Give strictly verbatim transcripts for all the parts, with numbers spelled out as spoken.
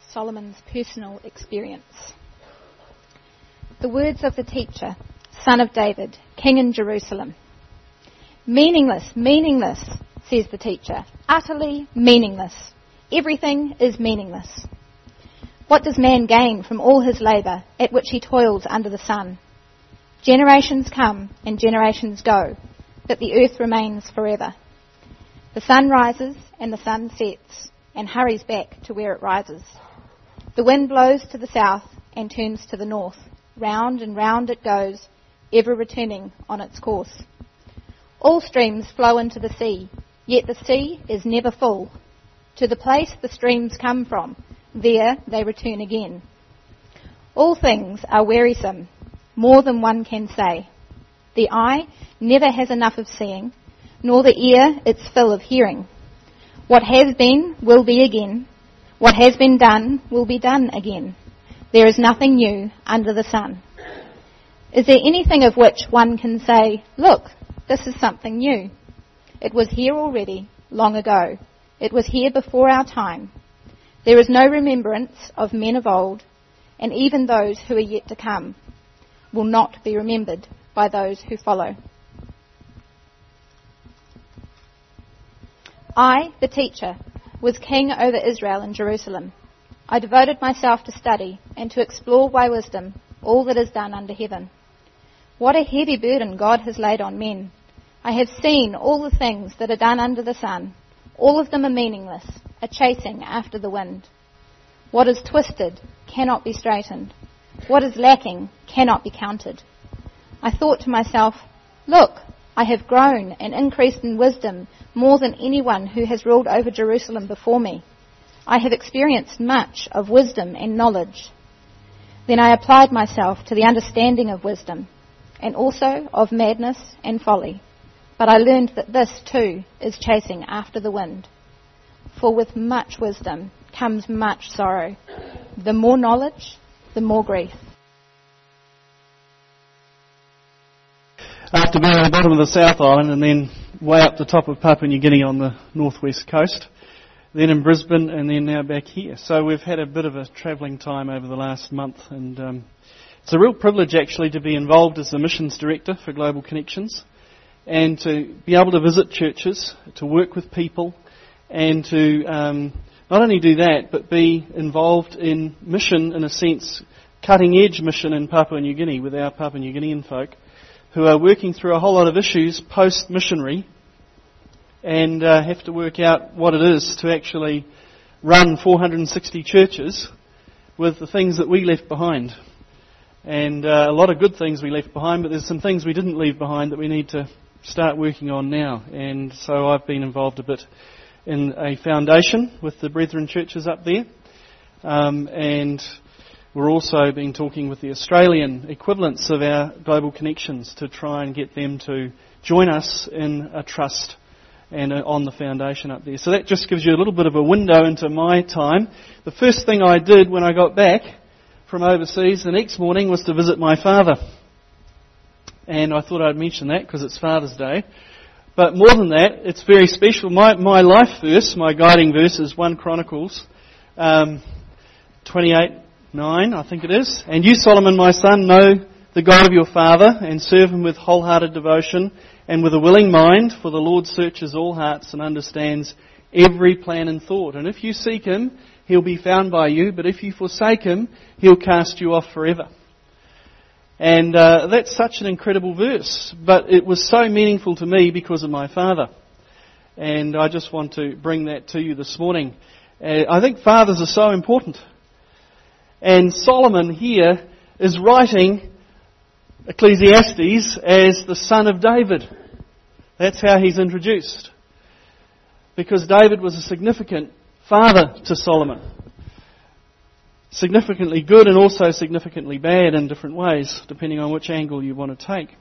Solomon's personal experience. The words of the teacher, son of David, king in Jerusalem. Meaningless, meaningless, says the teacher. Utterly meaningless. Everything is meaningless. What does man gain from all his labour at which he toils under the sun? Generations come and generations go, but the earth remains forever. The sun rises and the sun sets and hurries back to where it rises. The wind blows to the south and turns to the north. Round and round it goes, ever returning on its course. All streams flow into the sea, yet the sea is never full. To the place the streams come from, there they return again. All things are wearisome, more than one can say. The eye never has enough of seeing, nor the ear its fill of hearing. What has been will be again. What has been done will be done again. There is nothing new under the sun. Is there anything of which one can say, look, this is something new? It was here already, long ago. It was here before our time. There is no remembrance of men of old, and even those who are yet to come will not be remembered by those who follow. I, the teacher, was king over Israel in Jerusalem. I devoted myself to study and to explore by wisdom all that is done under heaven. What a heavy burden God has laid on men. I have seen all the things that are done under the sun. All of them are meaningless, a chasing after the wind. What is twisted cannot be straightened. What is lacking cannot be counted. I thought to myself, look, I have grown and increased in wisdom more than anyone who has ruled over Jerusalem before me. I have experienced much of wisdom and knowledge. Then I applied myself to the understanding of wisdom, and also of madness and folly. But I learned that this too is chasing after the wind. For with much wisdom comes much sorrow. The more knowledge, the more grief. After being at the bottom of the South Island and then way up the top of Papua New Guinea on the northwest coast, then in Brisbane and then now back here. So we've had a bit of a travelling time over the last month, and um, it's a real privilege actually to be involved as the missions director for Global Connections and to be able to visit churches, to work with people, and to um, not only do that but be involved in mission, in a sense, cutting edge mission in Papua New Guinea with our Papua New Guinean folk who are working through a whole lot of issues post-missionary and uh, have to work out what it is to actually run four hundred sixty churches with the things that we left behind. And uh, a lot of good things we left behind, but there's some things we didn't leave behind that we need to start working on now. And so I've been involved a bit in a foundation with the Brethren churches up there. Um, and we're also been talking with the Australian equivalents of our Global Connections to try and get them to join us in a trust and on the foundation up there. So that just gives you a little bit of a window into my time. The first thing I did when I got back from overseas the next morning was to visit my father. And I thought I'd mention that because it's Father's Day. But more than that, it's very special. My my life verse, my guiding verse is First Chronicles um, twenty-eight nine, I think it is. And you, Solomon, my son, know the God of your father and serve him with wholehearted devotion and with a willing mind, for the Lord searches all hearts and understands every plan and thought. And if you seek him, he'll be found by you, but if you forsake him, he'll cast you off forever. And uh, that's such an incredible verse, but it was so meaningful to me because of my father. And I just want to bring that to you this morning. Uh, I think fathers are so important. And Solomon here is writing Ecclesiastes as the son of David. That's how he's introduced. Because David was a significant father to Solomon. Significantly good and also significantly bad in different ways, depending on which angle you want to take.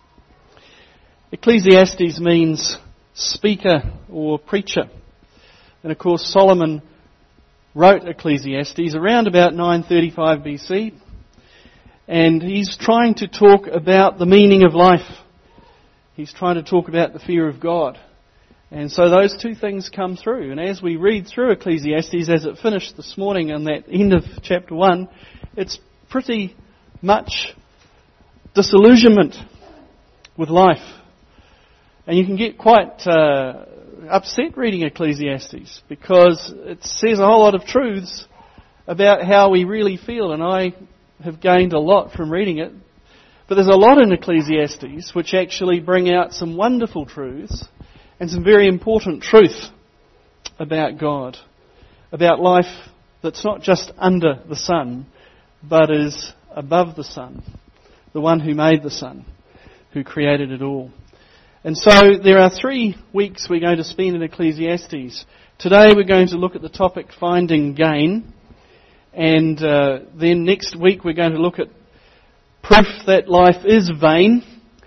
Ecclesiastes means speaker or preacher. And of course Solomon wrote Ecclesiastes around about nine thirty-five B C. And he's trying to talk about the meaning of life. He's trying to talk about the fear of God. And so those two things come through. And as we read through Ecclesiastes, as it finished this morning in that end of chapter one, it's pretty much disillusionment with life. And you can get quite uh, upset reading Ecclesiastes because it says a whole lot of truths about how we really feel. And I have gained a lot from reading it. But there's a lot in Ecclesiastes which actually bring out some wonderful truths and some very important truth about God, about life that's not just under the sun, but is above the sun, the one who made the sun, who created it all. And so there are three weeks we're going to spend in Ecclesiastes. Today we're going to look at the topic finding gain, and uh, then next week we're going to look at proof that life is vain.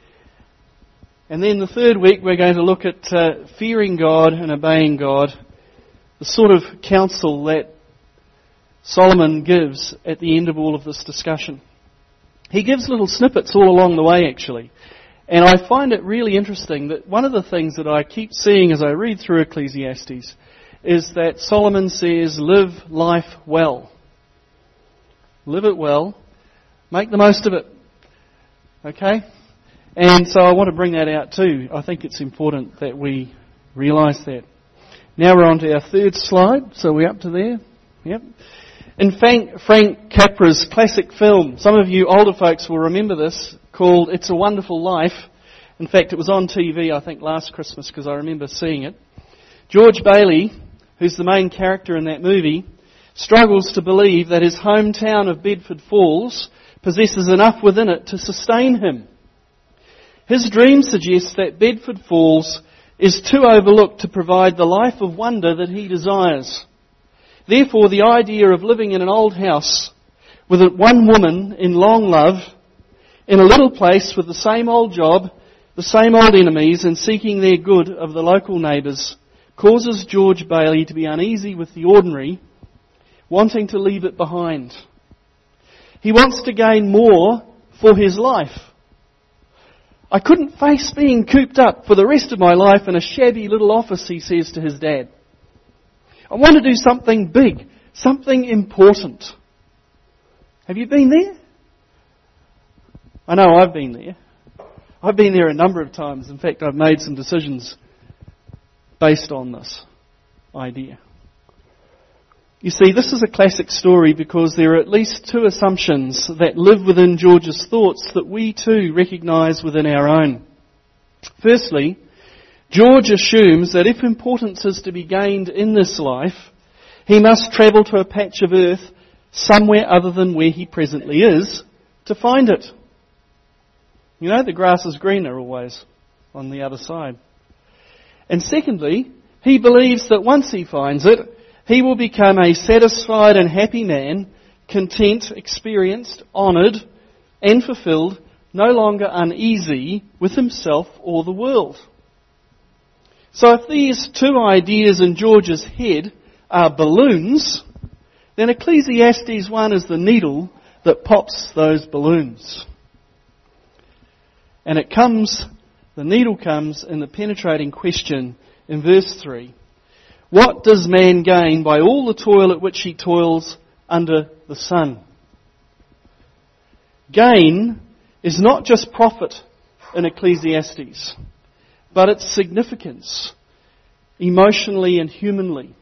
And then the third week we're going to look at uh, fearing God and obeying God, the sort of counsel that Solomon gives at the end of all of this discussion. He gives little snippets all along the way, actually. And I find it really interesting that one of the things that I keep seeing as I read through Ecclesiastes is that Solomon says, live life well. Live it well. Make the most of it. Okay? And so I want to bring that out too. I think it's important that we realise that. Now we're on to our third slide. So we're up to there. Yep. In Frank, Frank Capra's classic film, some of you older folks will remember this, called It's a Wonderful Life. In fact, it was on T V, I think, last Christmas because I remember seeing it. George Bailey, who's the main character in that movie, struggles to believe that his hometown of Bedford Falls possesses enough within it to sustain him. His dream suggests that Bedford Falls is too overlooked to provide the life of wonder that he desires. Therefore, the idea of living in an old house with one woman in long love, in a little place with the same old job, the same old enemies, and seeking their good of the local neighbours, causes George Bailey to be uneasy with the ordinary, wanting to leave it behind. He wants to gain more for his life. I couldn't face being cooped up for the rest of my life in a shabby little office, he says to his dad. I want to do something big, something important. Have you been there? I know I've been there. I've been there a number of times. In fact, I've made some decisions based on this idea. You see, this is a classic story because there are at least two assumptions that live within George's thoughts that we too recognise within our own. Firstly, George assumes that if importance is to be gained in this life, he must travel to a patch of earth somewhere other than where he presently is to find it. You know, the grass is greener always on the other side. And secondly, he believes that once he finds it, he will become a satisfied and happy man, content, experienced, honoured and fulfilled, no longer uneasy with himself or the world. So if these two ideas in George's head are balloons, then Ecclesiastes one is the needle that pops those balloons. And it comes, the needle comes in the penetrating question in verse three. What does man gain by all the toil at which he toils under the sun? Gain is not just profit in Ecclesiastes, but its significance, emotionally and humanly.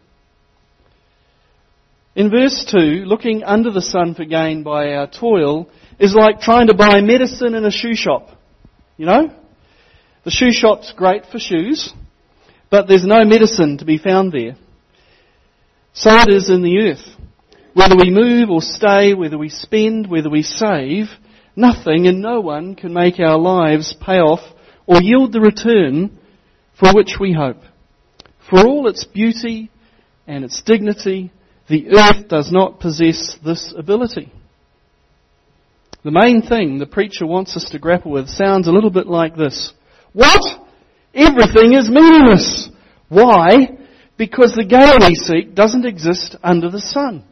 In verse two, looking under the sun for gain by our toil is like trying to buy medicine in a shoe shop. You know? The shoe shop's great for shoes, but there's no medicine to be found there. So it is in the earth. Whether we move or stay, whether we spend, whether we save, nothing and no one can make our lives pay off or yield the return for which we hope. For all its beauty and its dignity, the earth does not possess this ability. The main thing the preacher wants us to grapple with sounds a little bit like this. What? Everything is meaningless. Why? Because the gain we seek doesn't exist under the sun.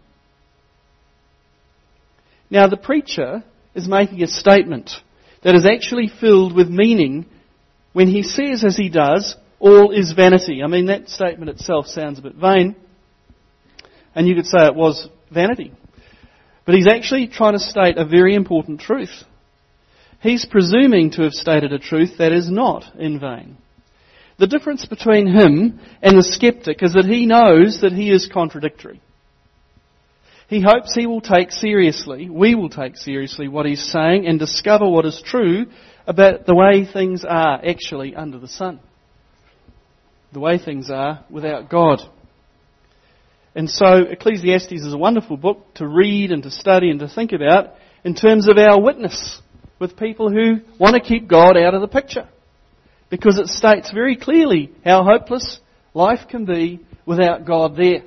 Now the preacher is making a statement that is actually filled with meaning when he says, as he does, all is vanity. I mean, that statement itself sounds a bit vain, and you could say it was vanity. But he's actually trying to state a very important truth. He's presuming to have stated a truth that is not in vain. The difference between him and the skeptic is that he knows that he is contradictory. He hopes he will take seriously, we will take seriously what he's saying and discover what is true about the way things are actually under the sun. The way things are without God. And so Ecclesiastes is a wonderful book to read and to study and to think about in terms of our witness with people who want to keep God out of the picture. Because it states very clearly how hopeless life can be without God there.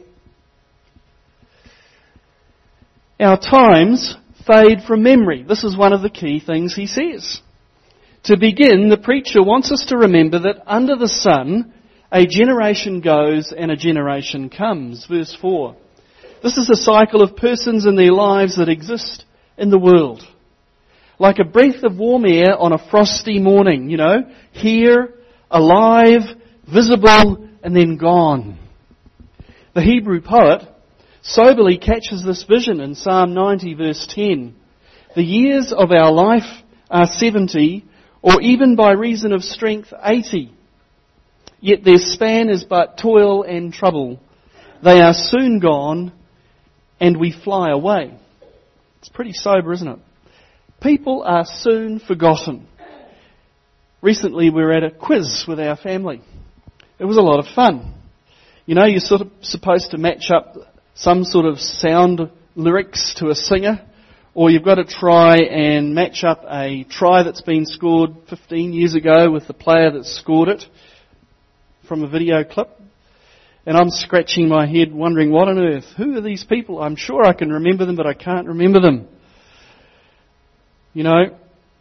Our times fade from memory. This is one of the key things he says. To begin, the preacher wants us to remember that under the sun, a generation goes and a generation comes. Verse four. This is a cycle of persons and their lives that exist in the world. Like a breath of warm air on a frosty morning, you know, here, alive, visible, and then gone. The Hebrew poet soberly catches this vision in Psalm ninety verse ten. The years of our life are seventy, or even by reason of strength eighty. Yet their span is but toil and trouble. They are soon gone, and we fly away. It's pretty sober, isn't it? People are soon forgotten. Recently we were at a quiz with our family. It was a lot of fun. You know, you're sort of supposed to match up some sort of sound lyrics to a singer, or you've got to try and match up a try that's been scored fifteen years ago with the player that scored it from a video clip. And I'm scratching my head wondering, what on earth? Who are these people? I'm sure I can remember them, but I can't remember them. You know,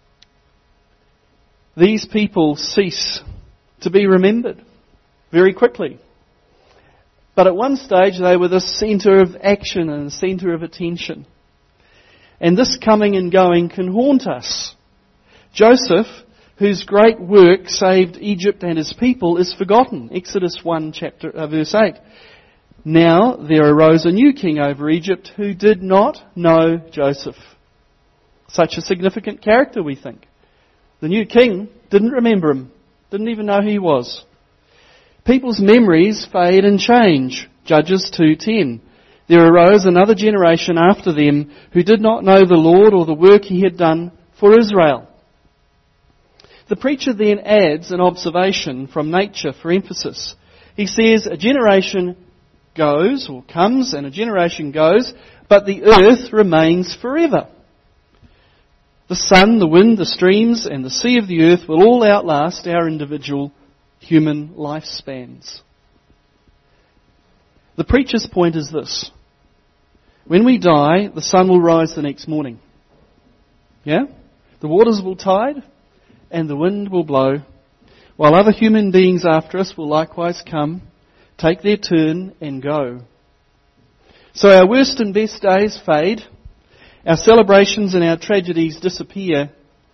these people cease to be remembered very quickly. But at one stage they were the centre of action and the centre of attention. And this coming and going can haunt us. Joseph, whose great work saved Egypt and his people, is forgotten. Exodus one, chapter uh, verse eight. Now there arose a new king over Egypt who did not know Joseph. Such a significant character, we think. The new king didn't remember him, didn't even know who he was. People's memories fade and change. Judges two ten. There arose another generation after them who did not know the Lord or the work he had done for Israel. The preacher then adds an observation from nature for emphasis. He says, a generation goes or comes and a generation goes, but the earth remains forever. The sun, the wind, the streams, and the sea of the earth will all outlast our individual human lifespans. The preacher's point is this. When we die, the sun will rise the next morning. Yeah? The waters will tide and the wind will blow, while other human beings after us will likewise come, take their turn and go. So our worst and best days fade, our celebrations and our tragedies disappear.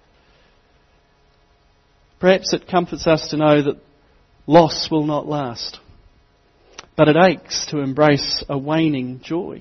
Perhaps it comforts us to know that loss will not last, but it aches to embrace a waning joy.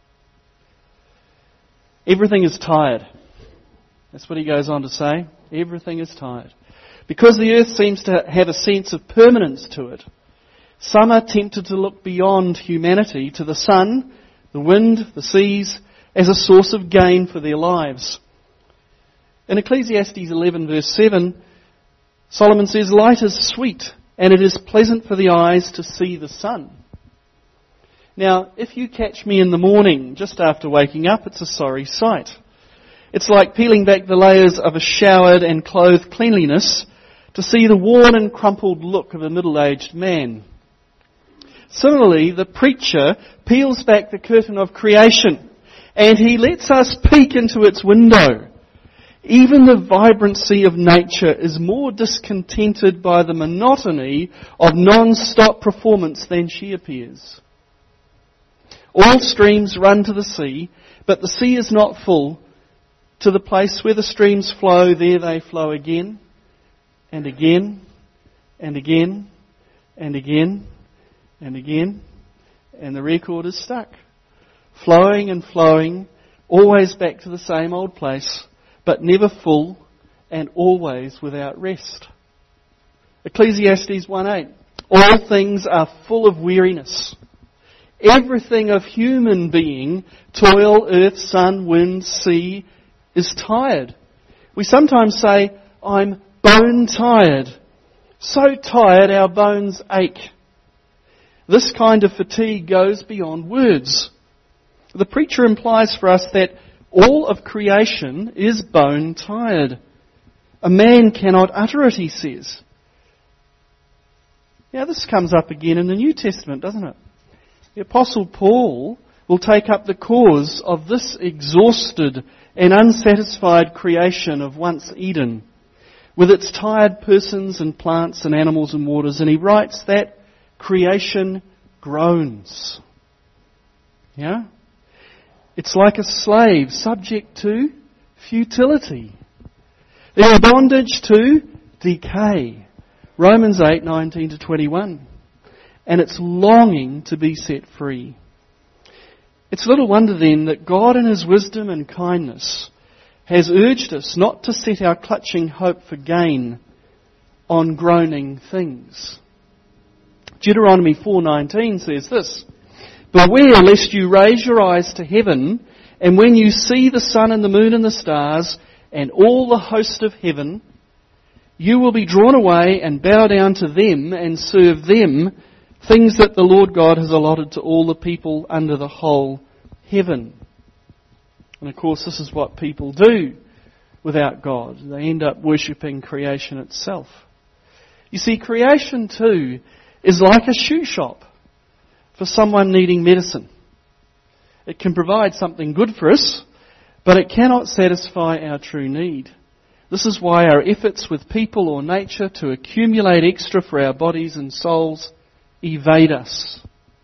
Everything is tired. That's what he goes on to say. Everything is tired. Because the earth seems to have a sense of permanence to it, some are tempted to look beyond humanity to the sun, the wind, the seas, as a source of gain for their lives. In Ecclesiastes eleven verse seven, Solomon says, light is sweet, and it is pleasant for the eyes to see the sun. Now, if you catch me in the morning, just after waking up, it's a sorry sight. It's like peeling back the layers of a showered and clothed cleanliness to see the worn and crumpled look of a middle-aged man. Similarly, the preacher peels back the curtain of creation and he lets us peek into its window. Even the vibrancy of nature is more discontented by the monotony of non-stop performance than she appears. All streams run to the sea, but the sea is not full. To the place where the streams flow, there they flow again and again and again. and again and again, and the record is stuck. Flowing and flowing, always back to the same old place, but never full and always without rest. Ecclesiastes one eight. All things are full of weariness. Everything of human being, toil, earth, sun, wind, sea, is tired. We sometimes say, I'm bone tired. So tired our bones ache. This kind of fatigue goes beyond words. The preacher implies for us that all of creation is bone tired. A man cannot utter it, he says. Now this comes up again in the New Testament, doesn't it? The Apostle Paul will take up the cause of this exhausted and unsatisfied creation of once Eden, with its tired persons and plants and animals and waters, and he writes that creation groans. Yeah? It's like a slave subject to futility. They're in bondage to decay. Romans eight nineteen to twenty-one. And it's longing to be set free. It's little wonder then that God in His wisdom and kindness has urged us not to set our clutching hope for gain on groaning things. Deuteronomy four nineteen says this, Beware lest you raise your eyes to heaven, and when you see the sun and the moon and the stars, and all the host of heaven, you will be drawn away and bow down to them and serve them, things that the Lord God has allotted to all the people under the whole heaven. And of course this is what people do without God. They end up worshipping creation itself. You see, creation too is like a shoe shop for someone needing medicine. It can provide something good for us, but it cannot satisfy our true need. This is why our efforts with people or nature to accumulate extra for our bodies and souls evade us.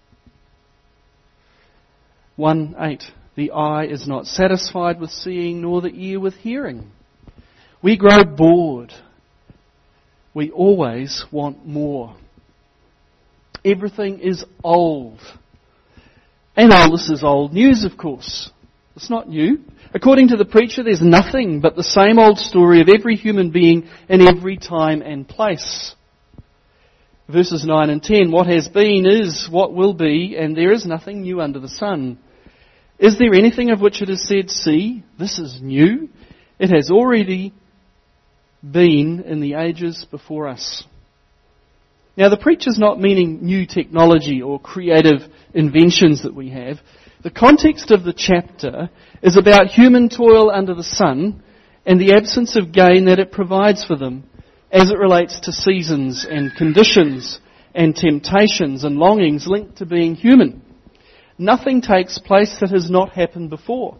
one eight. The eye is not satisfied with seeing, nor the ear with hearing. We grow bored. We always want more. Everything is old. And all this is old news, of course. It's not new. According to the preacher, there's nothing but the same old story of every human being in every time and place. Verses nine and ten, what has been is what will be, and there is nothing new under the sun. Is there anything of which it is said, see, this is new? It has already been in the ages before us. Now the preacher's not meaning new technology or creative inventions that we have. The context of the chapter is about human toil under the sun and the absence of gain that it provides for them as it relates to seasons and conditions and temptations and longings linked to being human. Nothing takes place that has not happened before.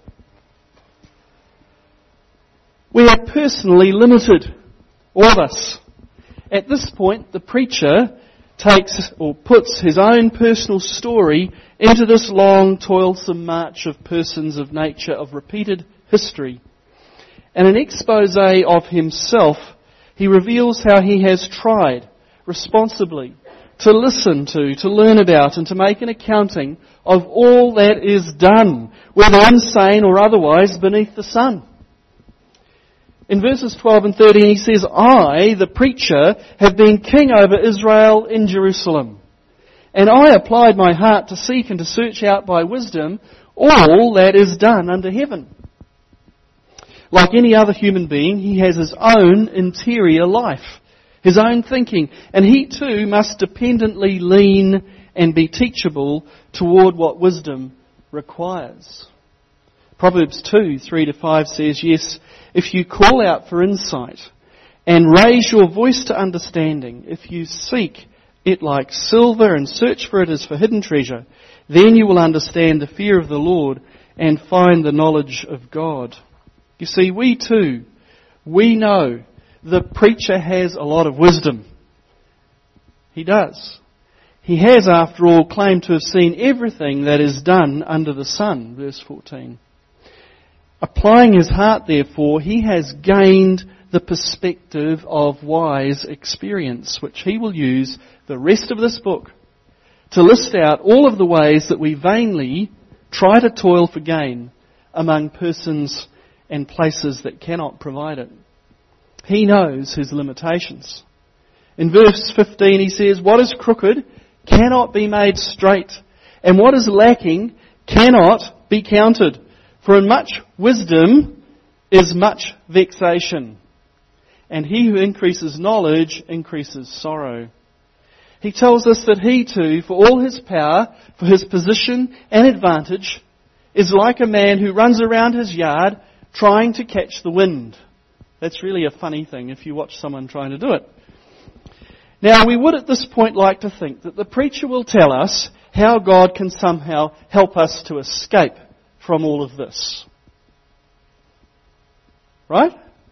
We are personally limited, all of us. At this point, the preacher takes or puts his own personal story into this long, toilsome march of persons, of nature, of repeated history. And an expose of himself, he reveals how he has tried responsibly to listen to, to learn about, and to make an accounting of all that is done, whether insane or otherwise, beneath the sun. In verses twelve and thirteen he says, I, the preacher, have been king over Israel in Jerusalem. And I applied my heart to seek and to search out by wisdom all that is done under heaven. Like any other human being, he has his own interior life, his own thinking, and he too must dependently lean and be teachable toward what wisdom requires. Proverbs two, three to five says, yes, if you call out for insight and raise your voice to understanding, if you seek it like silver and search for it as for hidden treasure, then you will understand the fear of the Lord and find the knowledge of God. You see, we too, we know the preacher has a lot of wisdom. He does. He has, after all, claimed to have seen everything that is done under the sun, verse fourteen. Applying his heart, therefore, he has gained the perspective of wise experience, which he will use the rest of this book to list out all of the ways that we vainly try to toil for gain among persons and places that cannot provide it. He knows his limitations. In verse fifteen he says, "What is crooked cannot be made straight, and what is lacking cannot be counted. For in much wisdom is much vexation, and he who increases knowledge increases sorrow." He tells us that he too, for all his power, for his position and advantage, is like a man who runs around his yard trying to catch the wind. That's really a funny thing if you watch someone trying to do it. Now, we would at this point like to think that the preacher will tell us how God can somehow help us to escape from all of this. Right?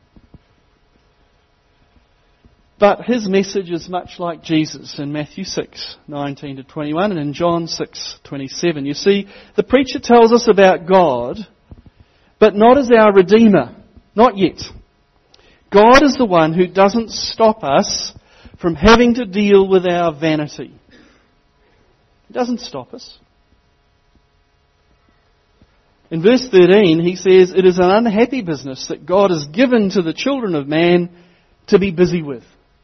But his message is much like Jesus in Matthew six, nineteen to twenty-one, and in John six, twenty-seven. You see, the preacher tells us about God, but not as our Redeemer. Not yet. God is the one who doesn't stop us from having to deal with our vanity. He doesn't stop us. In verse thirteen, he says, "It is an unhappy business that God has given to the children of man to be busy with."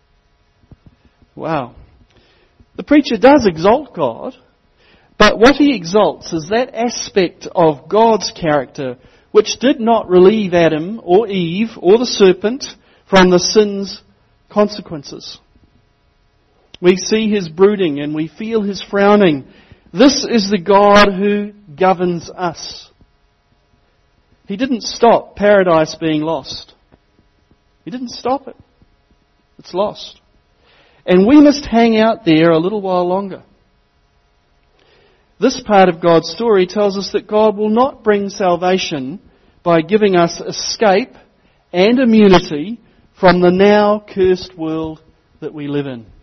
Wow. The preacher does exalt God, but what he exalts is that aspect of God's character which did not relieve Adam or Eve or the serpent from the sin's consequences. We see his brooding and we feel his frowning. This is the God who governs us. He didn't stop paradise being lost. He didn't stop it. It's lost. And we must hang out there a little while longer. This part of God's story tells us that God will not bring salvation by giving us escape and immunity from the now cursed world that we live in.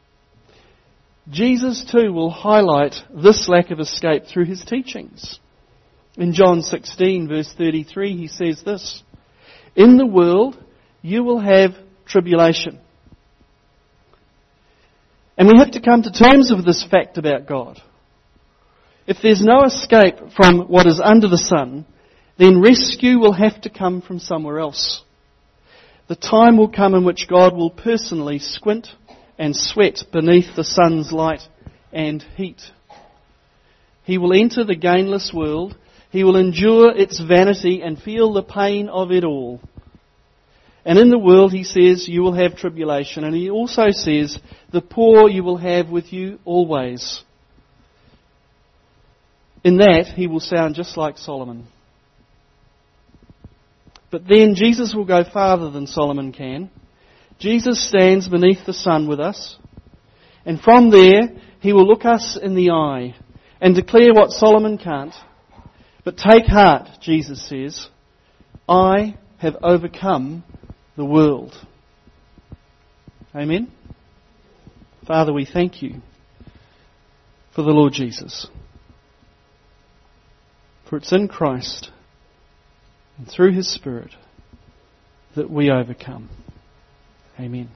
Jesus too will highlight this lack of escape through his teachings. In John sixteen verse thirty-three he says this, "In the world you will have tribulation." And we have to come to terms with this fact about God. If there's no escape from what is under the sun, then rescue will have to come from somewhere else. The time will come in which God will personally squint and sweat beneath the sun's light and heat. He will enter the gainless world. He will endure its vanity and feel the pain of it all. And in the world, he says, you will have tribulation. And he also says, the poor you will have with you always. In that, he will sound just like Solomon. But then Jesus will go farther than Solomon can. Jesus stands beneath the sun with us. And from there, he will look us in the eye and declare what Solomon can't. But take heart, Jesus says, I have overcome the world. Amen? Father, we thank you for the Lord Jesus. For it's in Christ and through his Spirit that we overcome. Amen.